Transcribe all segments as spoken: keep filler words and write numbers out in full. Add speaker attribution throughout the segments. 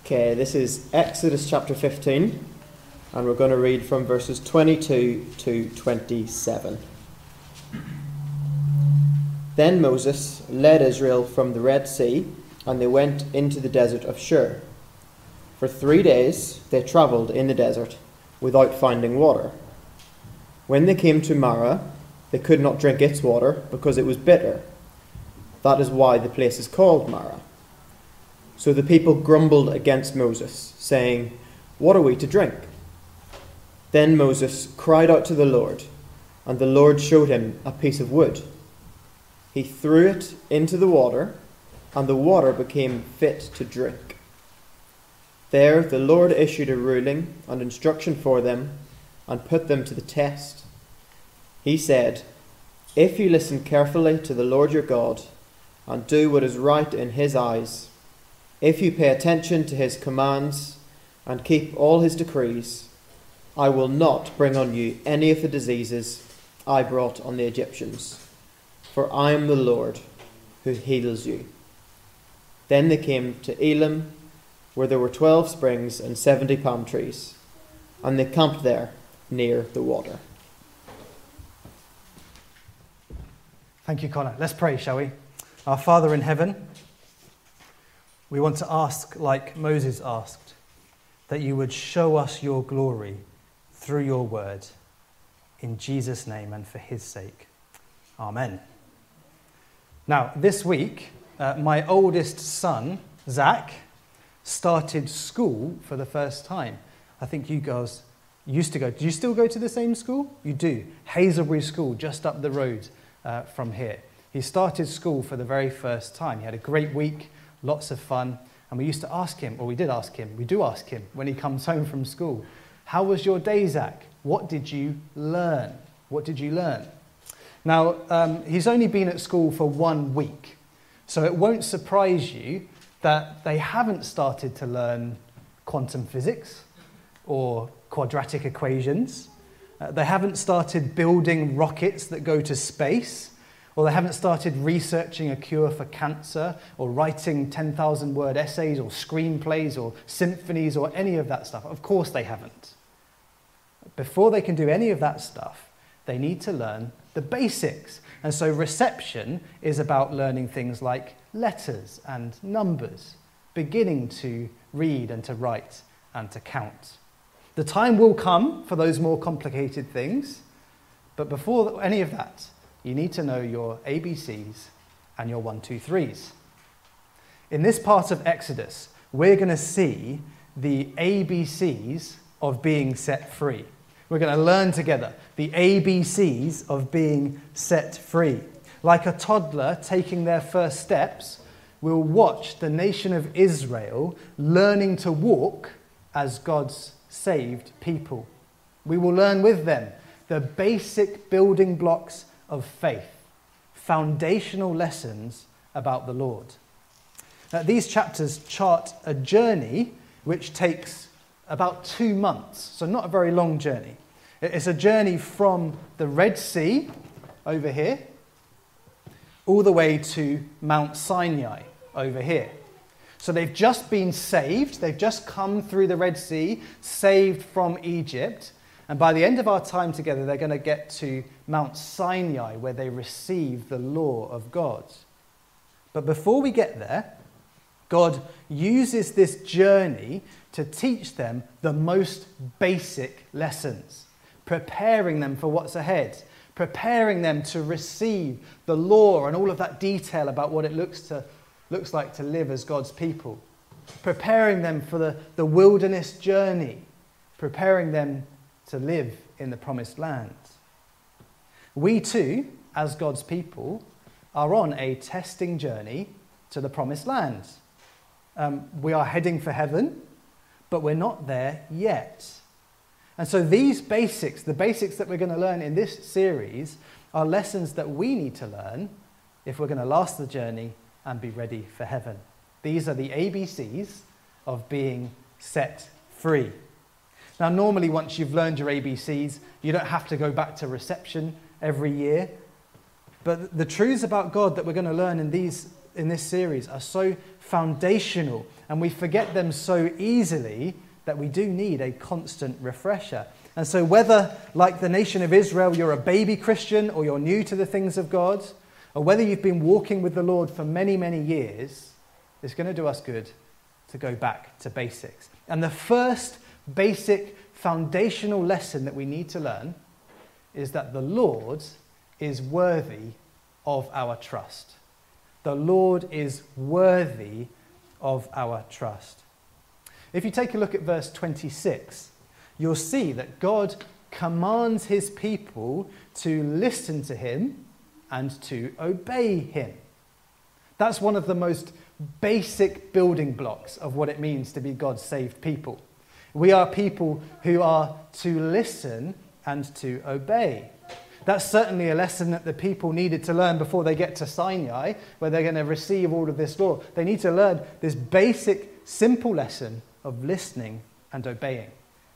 Speaker 1: Okay, this is Exodus chapter fifteen, and we're going to read from verses twenty-two to twenty-seven. Then Moses led Israel from the Red Sea, and they went into the desert of Shur. For three days they travelled in the desert without finding water. When they came to Marah, they could not drink its water because it was bitter. That is why the place is called Marah. So the people grumbled against Moses, saying, "What are we to drink?" Then Moses cried out to the Lord, and the Lord showed him a piece of wood. He threw it into the water, and the water became fit to drink. There the Lord issued a ruling and instruction for them, and put them to the test. He said, "If you listen carefully to the Lord your God, and do what is right in his eyes, if you pay attention to his commands and keep all his decrees, I will not bring on you any of the diseases I brought on the Egyptians, for I am the Lord who heals you." Then they came to Elim, where there were twelve springs and seventy palm trees, and they camped there near the water.
Speaker 2: Thank you, Connor. Let's pray, shall we? Our Father in heaven, we want to ask, like Moses asked, that you would show us your glory through your word, in Jesus' name and for his sake. Amen. Now, this week, uh, my oldest son, Zach, started school for the first time. I think you guys used to go. Do you still go to the same school? You do. Hazelbury School, just up the road uh, from here. He started school for the very first time. He had a great week, lots of fun, and we used to ask him, or we did ask him, we do ask him when he comes home from school, "How was your day, Zach? What did you learn? What did you learn?" Now, um, he's only been at school for one week, so it won't surprise you that they haven't started to learn quantum physics or quadratic equations. Uh, they haven't started building rockets that go to space, or they haven't started researching a cure for cancer, or writing ten thousand word essays, or screenplays, or symphonies, or any of that stuff. Of course they haven't. Before they can do any of that stuff, they need to learn the basics. And so reception is about learning things like letters and numbers, beginning to read and to write and to count. The time will come for those more complicated things, but before any of that, you need to know your A B Cs and your one, two, threes. In this part of Exodus, we're going to see the A B Cs of being set free. We're going to learn together the A B Cs of being set free. Like a toddler taking their first steps, we'll watch the nation of Israel learning to walk as God's saved people. We will learn with them the basic building blocks of faith, foundational lessons about the Lord. Now, these chapters chart a journey which takes about two months, so not a very long journey. It's a journey from the Red Sea over here all the way to Mount Sinai over here. So they've just been saved, they've just come through the Red Sea, saved from Egypt, and by the end of our time together, they're going to get to Mount Sinai, where they receive the law of God. But before we get there, God uses this journey to teach them the most basic lessons, preparing them for what's ahead, preparing them to receive the law and all of that detail about what it looks to looks like to live as God's people, preparing them for the, the wilderness journey, preparing them to live in the promised land. We too, as God's people, are on a testing journey to the promised land. Um, we are heading for heaven, but we're not there yet. And so these basics, the basics that we're going to learn in this series, are lessons that we need to learn if we're going to last the journey and be ready for heaven. These are the A B Cs of being set free. Now, normally once you've learned your A B Cs, you don't have to go back to reception every year. But the truths about God that we're going to learn in these in this series are so foundational, and we forget them so easily that we do need a constant refresher. And so whether, like the nation of Israel, you're a baby Christian or you're new to the things of God, or whether you've been walking with the Lord for many, many years, it's going to do us good to go back to basics. And the first basic foundational lesson that we need to learn is that the Lord is worthy of our trust. The Lord is worthy of our trust. If you take a look at verse twenty-six, you'll see that God commands his people to listen to him and to obey him. That's one of the most basic building blocks of what it means to be God's saved people. We are people who are to listen and to obey. That's certainly a lesson that the people needed to learn before they get to Sinai, where they're going to receive all of this law. They need to learn this basic, simple lesson of listening and obeying.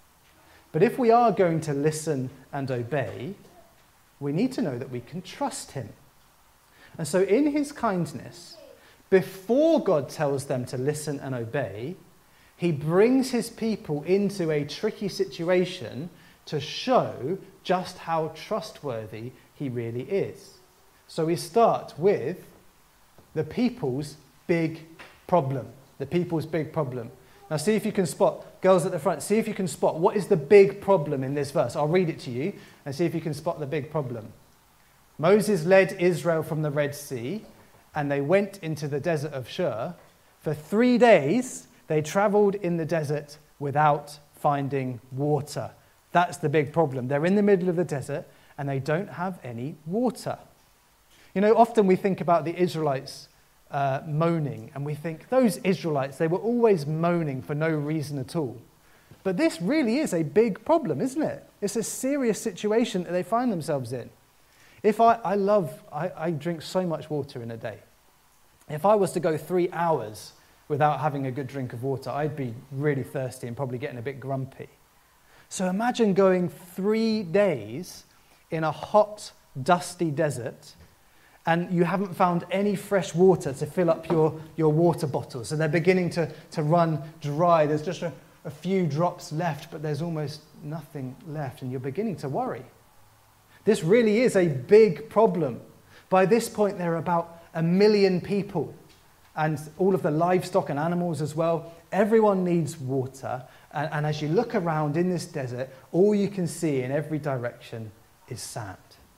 Speaker 2: But if we are going to listen and obey, we need to know that we can trust him. And so in his kindness, before God tells them to listen and obey, he brings his people into a tricky situation to show just how trustworthy he really is. So we start with the people's big problem. The people's big problem. Now see if you can spot, girls at the front, see if you can spot what is the big problem in this verse. I'll read it to you and see if you can spot the big problem. Moses led Israel from the Red Sea, and they went into the desert of Shur. For three days, they traveled in the desert without finding water. That's the big problem. They're in the middle of the desert, and they don't have any water. You know, often we think about the Israelites uh, moaning, and we think, those Israelites, they were always moaning for no reason at all. But this really is a big problem, isn't it? It's a serious situation that they find themselves in. If I, I love, I, I drink so much water in a day. If I was to go three hours without having a good drink of water, I'd be really thirsty and probably getting a bit grumpy. So imagine going three days in a hot, dusty desert, and you haven't found any fresh water to fill up your, your water bottles. So they're beginning to, to run dry. There's just a, a few drops left, but there's almost nothing left, and you're beginning to worry. This really is a big problem. By this point, there are about a million people, and all of the livestock and animals as well. Everyone needs water, and, and as you look around in this desert, all you can see in every direction is sand.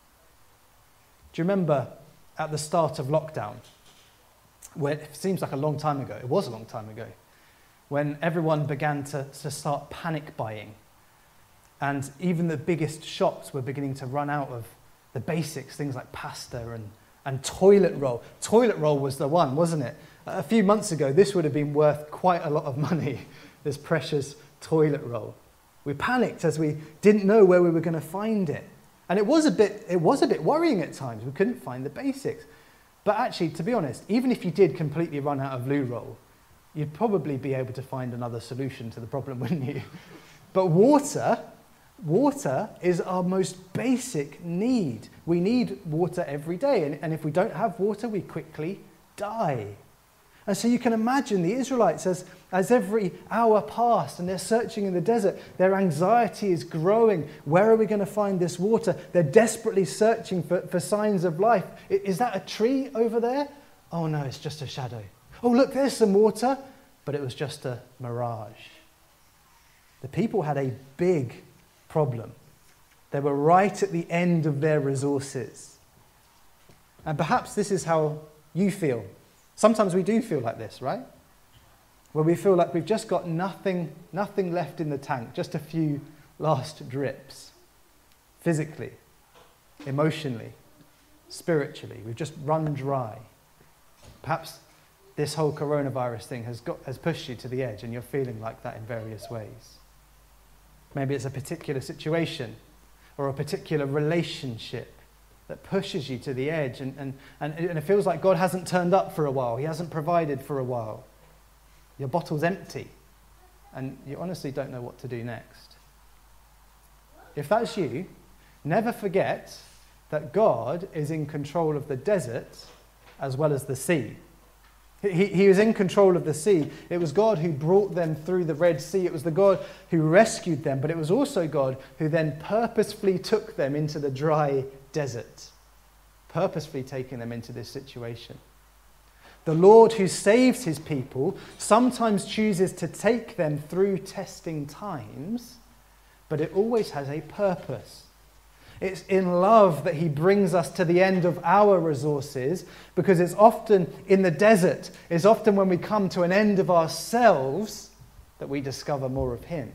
Speaker 2: Do you remember at the start of lockdown, when it seems like a long time ago, it was a long time ago, when everyone began to, to start panic buying, and even the biggest shops were beginning to run out of the basics, things like pasta and, and toilet roll. Toilet roll was the one, wasn't it? A few months ago, this would have been worth quite a lot of money, this precious toilet roll. We panicked as we didn't know where we were going to find it. And it was a bit, it was a bit worrying at times. We couldn't find the basics. But actually, to be honest, even if you did completely run out of loo roll, you'd probably be able to find another solution to the problem, wouldn't you? But water, water is our most basic need. We need water every day. And, and if we don't have water, we quickly die. And so you can imagine the Israelites, as, as every hour passed and they're searching in the desert, their anxiety is growing. Where are we going to find this water? They're desperately searching for, for signs of life. Is that a tree over there? Oh no, it's just a shadow. Oh look, there's some water. But it was just a mirage. The people had a big problem. They were right at the end of their resources. And perhaps this is how you feel. Sometimes we do feel like this, right? Where we feel like we've just got nothing, nothing left in the tank, just a few last drips. Physically, emotionally, spiritually, we've just run dry. Perhaps this whole coronavirus thing has got has pushed you to the edge and you're feeling like that in various ways. Maybe it's a particular situation or a particular relationship that pushes you to the edge, and, and, and, and it feels like God hasn't turned up for a while. He hasn't provided for a while. Your bottle's empty, and you honestly don't know what to do next. If that's you, never forget that God is in control of the desert as well as the sea. He, he was in control of the sea. It was God who brought them through the Red Sea. It was the God who rescued them, but it was also God who then purposefully took them into the dry desert, purposefully taking them into this situation. The Lord who saves his people sometimes chooses to take them through testing times, but it always has a purpose. It's in love that he brings us to the end of our resources, because it's often in the desert, it's often when we come to an end of ourselves that we discover more of him.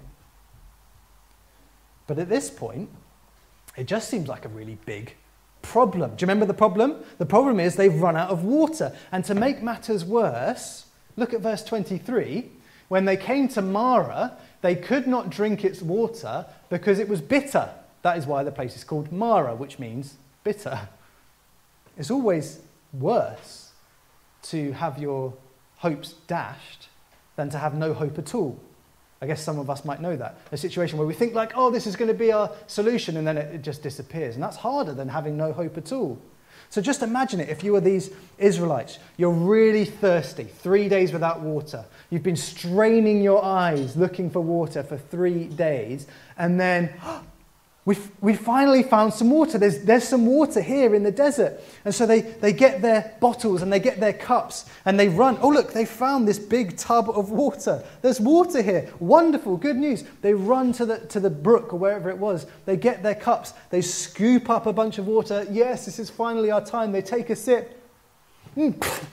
Speaker 2: But at this point, it just seems like a really big problem. Do you remember the problem? The problem is they've run out of water. And to make matters worse, look at verse twenty-three. When they came to Marah, they could not drink its water because it was bitter. That is why the place is called Marah, which means bitter. It's always worse to have your hopes dashed than to have no hope at all. I guess some of us might know that. A situation where we think like, oh, this is going to be our solution, and then it, it just disappears. And that's harder than having no hope at all. So just imagine it, if you were these Israelites, you're really thirsty, three days without water. You've been straining your eyes looking for water for three days, and then We've, we finally found some water. There's, there's some water here in the desert. And so they, they get their bottles and they get their cups and they run. Oh, look, they found this big tub of water. There's water here. Wonderful, good news. They run to the, to the brook or wherever it was. They get their cups. They scoop up a bunch of water. Yes, this is finally our time. They take a sip. Mm.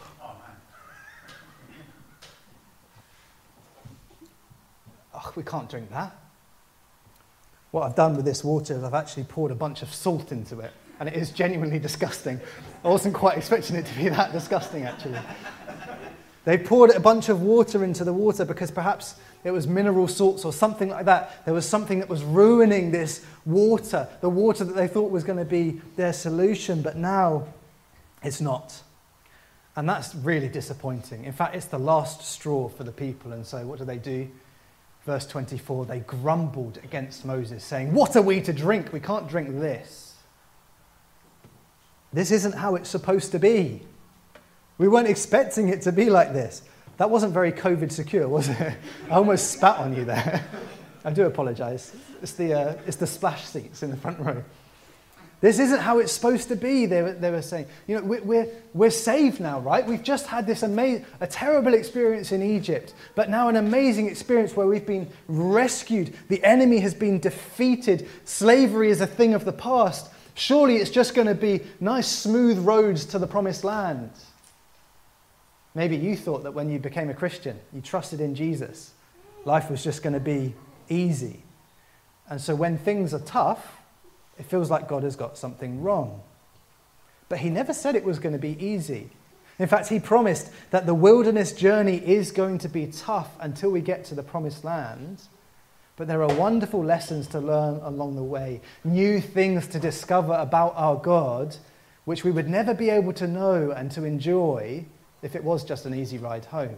Speaker 2: Oh, we can't drink that. What I've done with this water is I've actually poured a bunch of salt into it, and it is genuinely disgusting. I wasn't quite expecting it to be that disgusting, actually. They poured a bunch of water into the water because perhaps it was mineral salts or something like that. There was something that was ruining this water, the water that they thought was going to be their solution, but now it's not. And that's really disappointing. In fact, it's the last straw for the people, and so what do they do? Verse twenty-four, they grumbled against Moses, saying, "What are we to drink? We can't drink this. This isn't how it's supposed to be. We weren't expecting it to be like this." That wasn't very COVID secure, was it? I almost spat on you there. I do apologise. It's the, uh, it's the splash seats in the front row. This isn't how it's supposed to be, they were, they were saying. You know, we're, we're, we're saved now, right? We've just had this amazing, a terrible experience in Egypt, but now an amazing experience where we've been rescued. The enemy has been defeated. Slavery is a thing of the past. Surely it's just going to be nice, smooth roads to the promised land. Maybe you thought that when you became a Christian, you trusted in Jesus, life was just going to be easy. And so when things are tough, it feels like God has got something wrong. But he never said it was going to be easy. In fact, he promised that the wilderness journey is going to be tough until we get to the promised land. But there are wonderful lessons to learn along the way, new things to discover about our God, which we would never be able to know and to enjoy if it was just an easy ride home.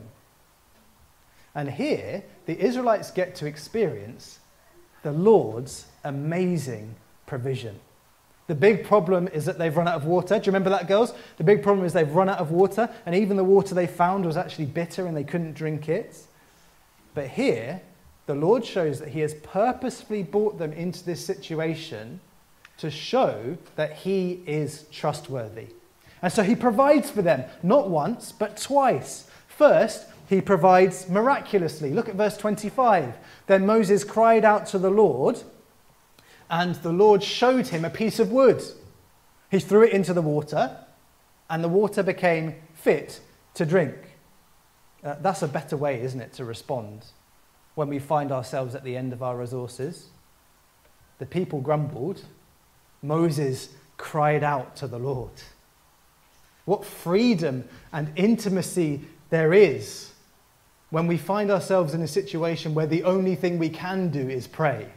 Speaker 2: And here, the Israelites get to experience the Lord's amazing provision. The big problem is that they've run out of water. Do you remember that, girls? The big problem is they've run out of water, and even the water they found was actually bitter and they couldn't drink it. But here, the Lord shows that he has purposefully brought them into this situation to show that he is trustworthy. And so he provides for them, not once, but twice. First, he provides miraculously. Look at verse twenty-five. Then Moses cried out to the Lord, and the Lord showed him a piece of wood. He threw it into the water, and the water became fit to drink. Uh, that's a better way, isn't it, to respond when we find ourselves at the end of our resources. The people grumbled. Moses cried out to the Lord. What freedom and intimacy there is when we find ourselves in a situation where the only thing we can do is pray.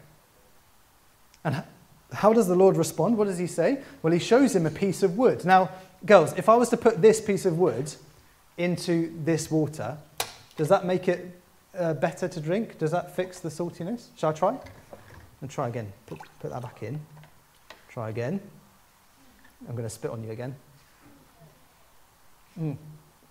Speaker 2: And how does the Lord respond? What does he say? Well, he shows him a piece of wood. Now, girls, if I was to put this piece of wood into this water, does that make it uh, better to drink? Does that fix the saltiness? Shall I try? And try again. Put, put that back in. Try again. I'm going to spit on you again. Mm.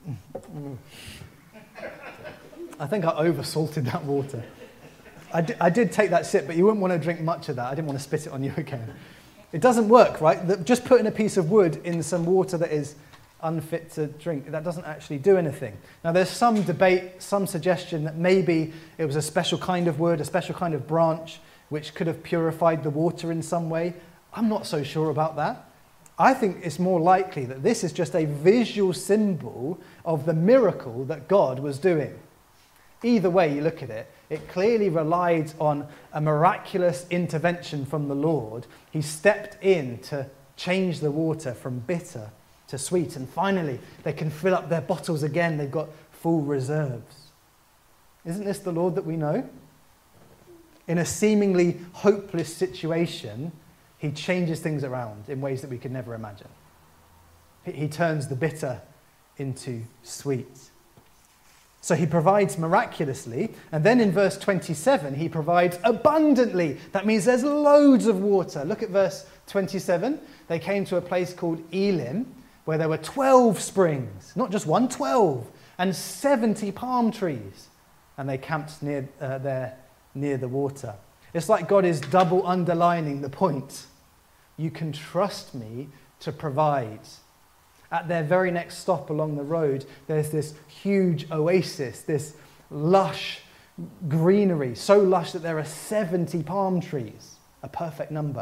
Speaker 2: I think I over-salted that water. I, d- I did take that sip, but you wouldn't want to drink much of that. I didn't want to spit it on you again. It doesn't work, right? The, just putting a piece of wood in some water that is unfit to drink, that doesn't actually do anything. Now, there's some debate, some suggestion that maybe it was a special kind of wood, a special kind of branch, which could have purified the water in some way. I'm not so sure about that. I think it's more likely that this is just a visual symbol of the miracle that God was doing. Either way you look at it, it clearly relied on a miraculous intervention from the Lord. He stepped in to change the water from bitter to sweet. And finally, they can fill up their bottles again. They've got full reserves. Isn't this the Lord that we know? In a seemingly hopeless situation, he changes things around in ways that we could never imagine. He turns the bitter into sweet. So he provides miraculously, and then in verse twenty-seven, he provides abundantly. That means there's loads of water. Look at verse twenty-seven. They came to a place called Elim, where there were twelve springs, not just one, twelve, and seventy palm trees. And they camped near uh, there, near the water. It's like God is double underlining the point. You can trust me to provide. At their very next stop along the road, there's this huge oasis, this lush greenery, so lush that there are seventy palm trees, a perfect number.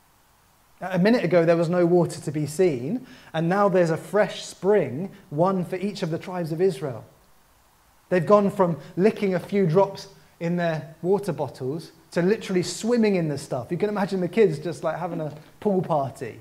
Speaker 2: A minute ago, there was no water to be seen, and now there's a fresh spring, one for each of the tribes of Israel. They've gone from licking a few drops in their water bottles to literally swimming in the stuff. You can imagine the kids just like having a pool party.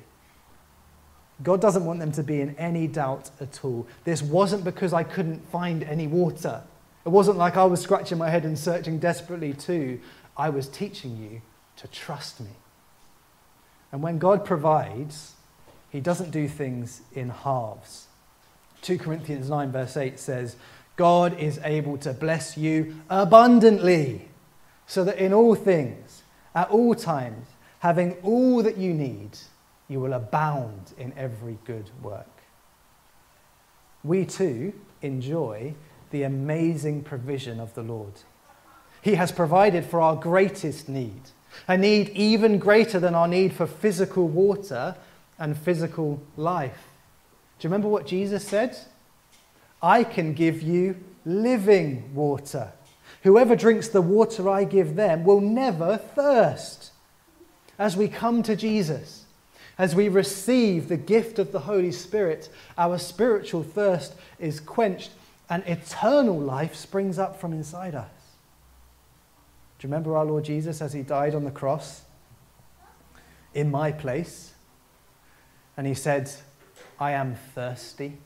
Speaker 2: God doesn't want them to be in any doubt at all. This wasn't because I couldn't find any water. It wasn't like I was scratching my head and searching desperately too. I was teaching you to trust me. And when God provides, he doesn't do things in halves. Second Corinthians nine verse eight says, God is able to bless you abundantly, so that in all things, at all times, having all that you need, you will abound in every good work. We too enjoy the amazing provision of the Lord. He has provided for our greatest need, a need even greater than our need for physical water and physical life. Do you remember what Jesus said? I can give you living water. Whoever drinks the water I give them will never thirst. As we come to Jesus, as we receive the gift of the Holy Spirit, our spiritual thirst is quenched and eternal life springs up from inside us. Do you remember our Lord Jesus as he died on the cross in my place? And he said, I am thirsty.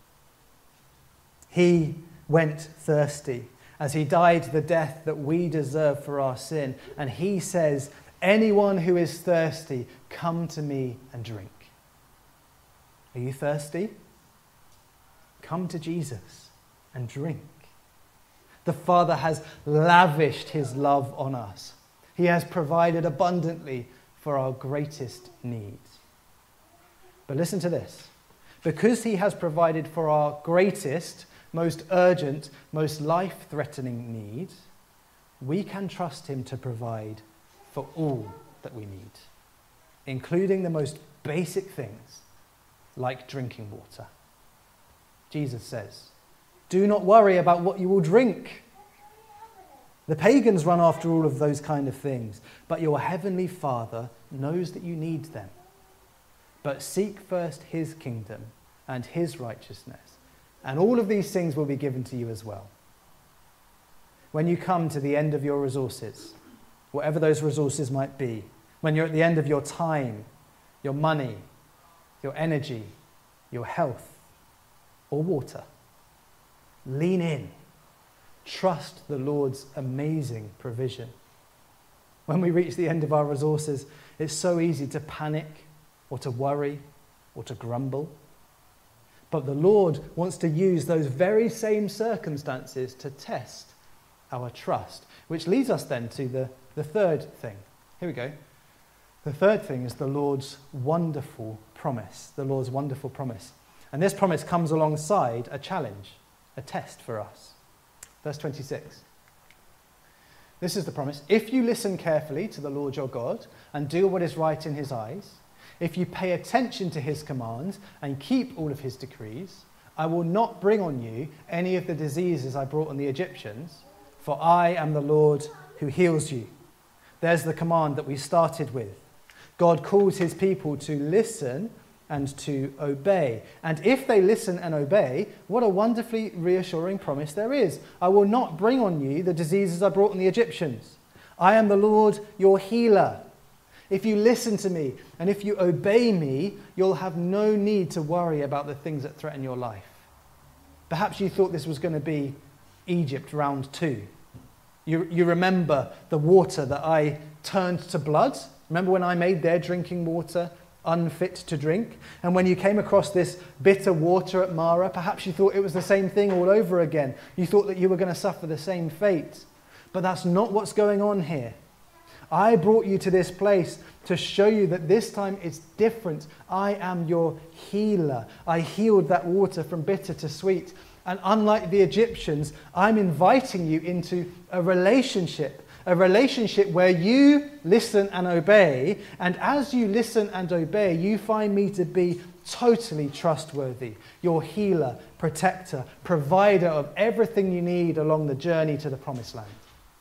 Speaker 2: He went thirsty as he died the death that we deserve for our sin. And he says, anyone who is thirsty, come to me and drink. Are you thirsty? Come to Jesus and drink. The Father has lavished his love on us. He has provided abundantly for our greatest needs. But listen to this. Because he has provided for our greatest, most urgent, most life-threatening needs, we can trust him to provide for all that we need, including the most basic things like drinking water. Jesus says, do not worry about what you will drink. The pagans run after all of those kind of things, but your heavenly Father knows that you need them. But seek first his kingdom and his righteousness, and all of these things will be given to you as well. When you come to the end of your resources, whatever those resources might be, when you're at the end of your time, your money, your energy, your health, or water, lean in. Trust the Lord's amazing provision. When we reach the end of our resources, it's so easy to panic or to worry or to grumble. But the Lord wants to use those very same circumstances to test our trust, which leads us then to the, the third thing. Here we go. The third thing is the Lord's wonderful promise. The Lord's wonderful promise. And this promise comes alongside a challenge, a test for us. Verse twenty-six. This is the promise. If you listen carefully to the Lord your God and do what is right in his eyes, if you pay attention to his commands and keep all of his decrees, I will not bring on you any of the diseases I brought on the Egyptians, for I am the Lord who heals you. There's the command that we started with. God calls his people to listen and to obey. And if they listen and obey, what a wonderfully reassuring promise there is. I will not bring on you the diseases I brought on the Egyptians. I am the Lord your healer. If you listen to me and if you obey me, you'll have no need to worry about the things that threaten your life. Perhaps you thought this was going to be Egypt round two. You, you remember the water that I turned to blood? Remember when I made their drinking water unfit to drink? And when you came across this bitter water at Marah, perhaps you thought it was the same thing all over again. You thought that you were going to suffer the same fate. But that's not what's going on here. I brought you to this place to show you that this time it's different. I am your healer. I healed that water from bitter to sweet. And unlike the Egyptians, I'm inviting you into a relationship, a relationship where you listen and obey. And as you listen and obey, you find me to be totally trustworthy, your healer, protector, provider of everything you need along the journey to the promised land.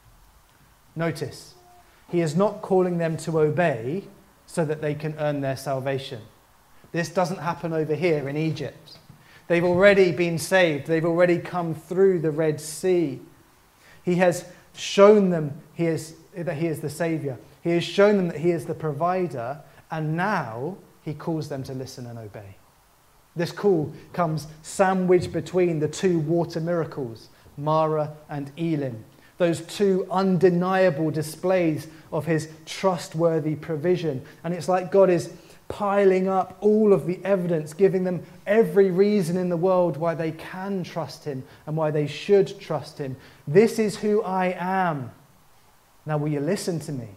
Speaker 2: Notice, he is not calling them to obey so that they can earn their salvation. This doesn't happen over here in Egypt. They've already been saved. They've already come through the Red Sea. He has shown them he is, that he is the Saviour. He has shown them that he is the provider. And now he calls them to listen and obey. This call comes sandwiched between the two water miracles, Marah and Elim. Those two undeniable displays of his trustworthy provision. And it's like God is piling up all of the evidence, giving them every reason in the world why they can trust him and why they should trust him. This is who I am. Now will you listen to me?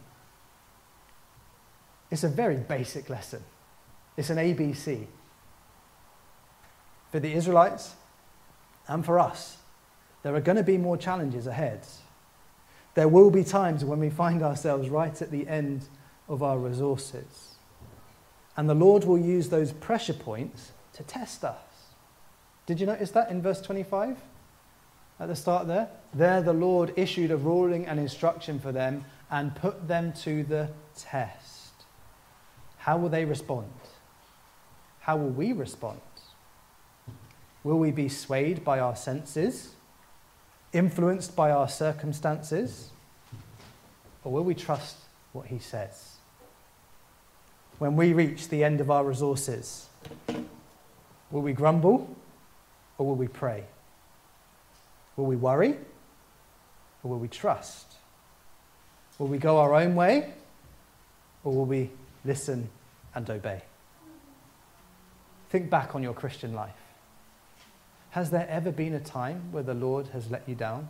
Speaker 2: It's a very basic lesson. It's an A B C. For the Israelites and for us, there are going to be more challenges ahead. There will be times when we find ourselves right at the end of our resources. And the Lord will use those pressure points to test us. Did you notice that in verse twenty-five? At the start there? There the Lord issued a ruling and instruction for them and put them to the test. How will they respond? How will we respond? Will we be swayed by our senses? Influenced by our circumstances? Or will we trust what he says? When we reach the end of our resources, will we grumble or will we pray? Will we worry or will we trust? Will we go our own way or will we listen and obey? Think back on your Christian life. Has there ever been a time where the Lord has let you down?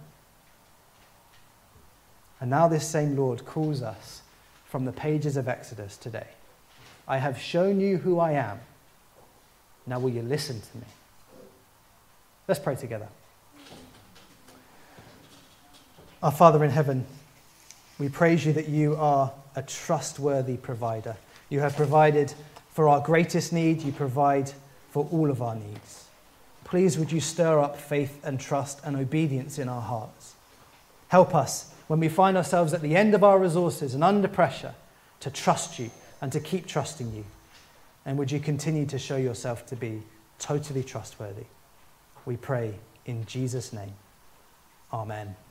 Speaker 2: And now this same Lord calls us from the pages of Exodus today. I have shown you who I am. Now will you listen to me? Let's pray together. Our Father in heaven, we praise you that you are a trustworthy provider. You have provided for our greatest need. You provide for all of our needs. Please would you stir up faith and trust and obedience in our hearts. Help us when we find ourselves at the end of our resources and under pressure to trust you and to keep trusting you. And would you continue to show yourself to be totally trustworthy? We pray in Jesus' name. Amen.